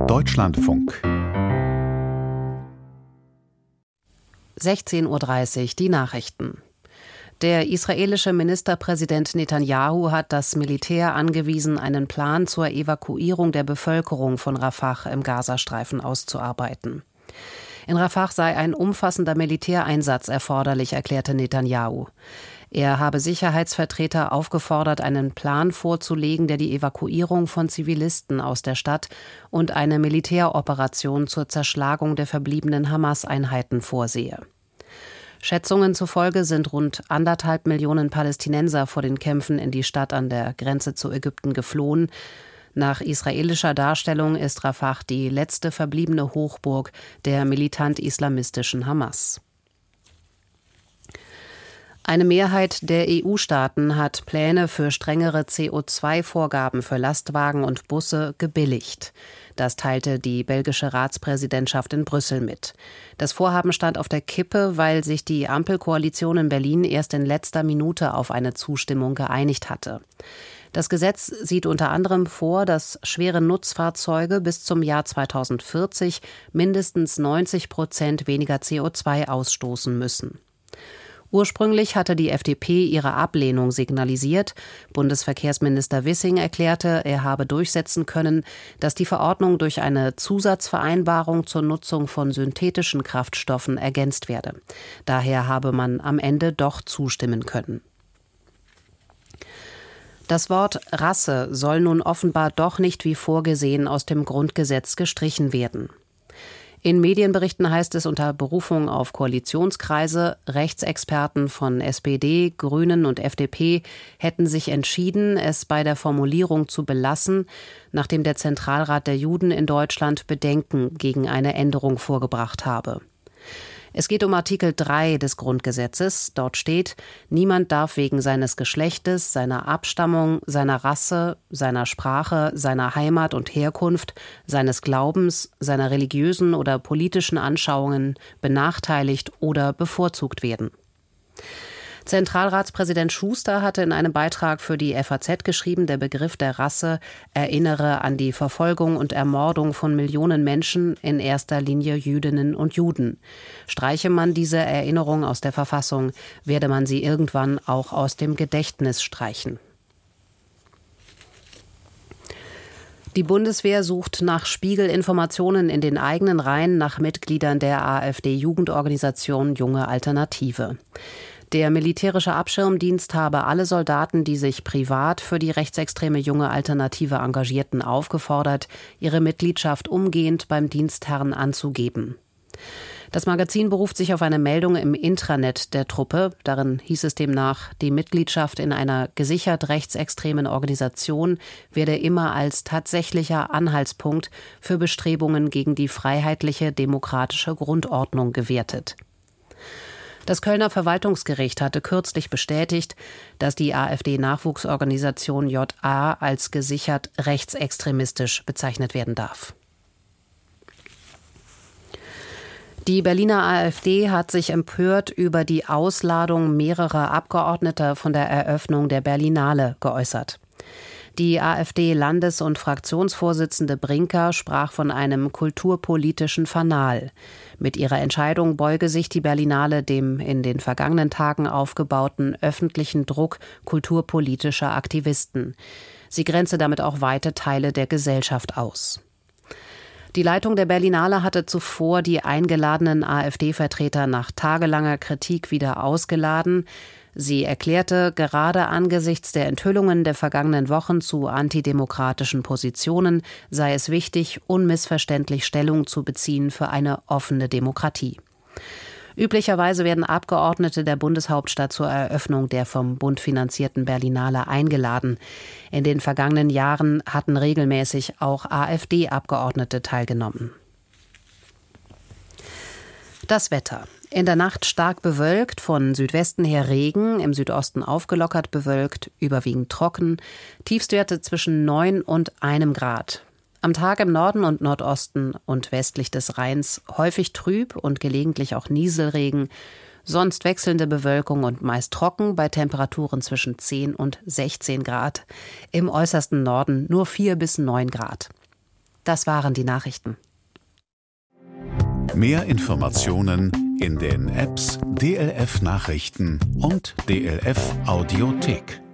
Deutschlandfunk 16:30 Uhr, die Nachrichten. Der israelische Ministerpräsident Netanyahu hat das Militär angewiesen, einen Plan zur Evakuierung der Bevölkerung von Rafah im Gazastreifen auszuarbeiten. In Rafah sei ein umfassender Militäreinsatz erforderlich, erklärte Netanyahu. Er habe Sicherheitsvertreter aufgefordert, einen Plan vorzulegen, der die Evakuierung von Zivilisten aus der Stadt und eine Militäroperation zur Zerschlagung der verbliebenen Hamas-Einheiten vorsehe. Schätzungen zufolge sind rund 1,5 Millionen Palästinenser vor den Kämpfen in die Stadt an der Grenze zu Ägypten geflohen. Nach israelischer Darstellung ist Rafah die letzte verbliebene Hochburg der militant-islamistischen Hamas. Eine Mehrheit der EU-Staaten hat Pläne für strengere CO2-Vorgaben für Lastwagen und Busse gebilligt. Das teilte die belgische Ratspräsidentschaft in Brüssel mit. Das Vorhaben stand auf der Kippe, weil sich die Ampelkoalition in Berlin erst in letzter Minute auf eine Zustimmung geeinigt hatte. Das Gesetz sieht unter anderem vor, dass schwere Nutzfahrzeuge bis zum Jahr 2040 mindestens 90% weniger CO2 ausstoßen müssen. Ursprünglich hatte die FDP ihre Ablehnung signalisiert. Bundesverkehrsminister Wissing erklärte, er habe durchsetzen können, dass die Verordnung durch eine Zusatzvereinbarung zur Nutzung von synthetischen Kraftstoffen ergänzt werde. Daher habe man am Ende doch zustimmen können. Das Wort Rasse soll nun offenbar doch nicht wie vorgesehen aus dem Grundgesetz gestrichen werden. In Medienberichten heißt es unter Berufung auf Koalitionskreise, Rechtsexperten von SPD, Grünen und FDP hätten sich entschieden, es bei der Formulierung zu belassen, nachdem der Zentralrat der Juden in Deutschland Bedenken gegen eine Änderung vorgebracht habe. Es geht um Artikel 3 des Grundgesetzes. Dort steht, niemand darf wegen seines Geschlechtes, seiner Abstammung, seiner Rasse, seiner Sprache, seiner Heimat und Herkunft, seines Glaubens, seiner religiösen oder politischen Anschauungen benachteiligt oder bevorzugt werden. Zentralratspräsident Schuster hatte in einem Beitrag für die FAZ geschrieben, der Begriff der Rasse erinnere an die Verfolgung und Ermordung von Millionen Menschen, in erster Linie Jüdinnen und Juden. Streiche man diese Erinnerung aus der Verfassung, werde man sie irgendwann auch aus dem Gedächtnis streichen. Die Bundeswehr sucht nach Spiegelinformationen in den eigenen Reihen nach Mitgliedern der AfD-Jugendorganisation Junge Alternative. Der militärische Abschirmdienst habe alle Soldaten, die sich privat für die rechtsextreme Junge Alternative engagierten, aufgefordert, ihre Mitgliedschaft umgehend beim Dienstherrn anzugeben. Das Magazin beruft sich auf eine Meldung im Intranet der Truppe. Darin hieß es demnach, die Mitgliedschaft in einer gesichert rechtsextremen Organisation werde immer als tatsächlicher Anhaltspunkt für Bestrebungen gegen die freiheitliche demokratische Grundordnung gewertet. Das Kölner Verwaltungsgericht hatte kürzlich bestätigt, dass die AfD-Nachwuchsorganisation JA als gesichert rechtsextremistisch bezeichnet werden darf. Die Berliner AfD hat sich empört über die Ausladung mehrerer Abgeordneter von der Eröffnung der Berlinale geäußert. Die AfD-Landes- und Fraktionsvorsitzende Brinker sprach von einem kulturpolitischen Fanal. Mit ihrer Entscheidung beuge sich die Berlinale dem in den vergangenen Tagen aufgebauten öffentlichen Druck kulturpolitischer Aktivisten. Sie grenze damit auch weite Teile der Gesellschaft aus. Die Leitung der Berlinale hatte zuvor die eingeladenen AfD-Vertreter nach tagelanger Kritik wieder ausgeladen. Sie erklärte, gerade angesichts der Enthüllungen der vergangenen Wochen zu antidemokratischen Positionen sei es wichtig, unmissverständlich Stellung zu beziehen für eine offene Demokratie. Üblicherweise werden Abgeordnete der Bundeshauptstadt zur Eröffnung der vom Bund finanzierten Berlinale eingeladen. In den vergangenen Jahren hatten regelmäßig auch AfD-Abgeordnete teilgenommen. Das Wetter. In der Nacht stark bewölkt, von Südwesten her Regen, im Südosten aufgelockert bewölkt, überwiegend trocken, Tiefstwerte zwischen 9 und 1 Grad. Am Tag im Norden und Nordosten und westlich des Rheins häufig trüb und gelegentlich auch Nieselregen, sonst wechselnde Bewölkung und meist trocken bei Temperaturen zwischen 10 und 16 Grad. Im äußersten Norden nur 4 bis 9 Grad. Das waren die Nachrichten. Mehr Informationen in den Apps DLF Nachrichten und DLF Audiothek.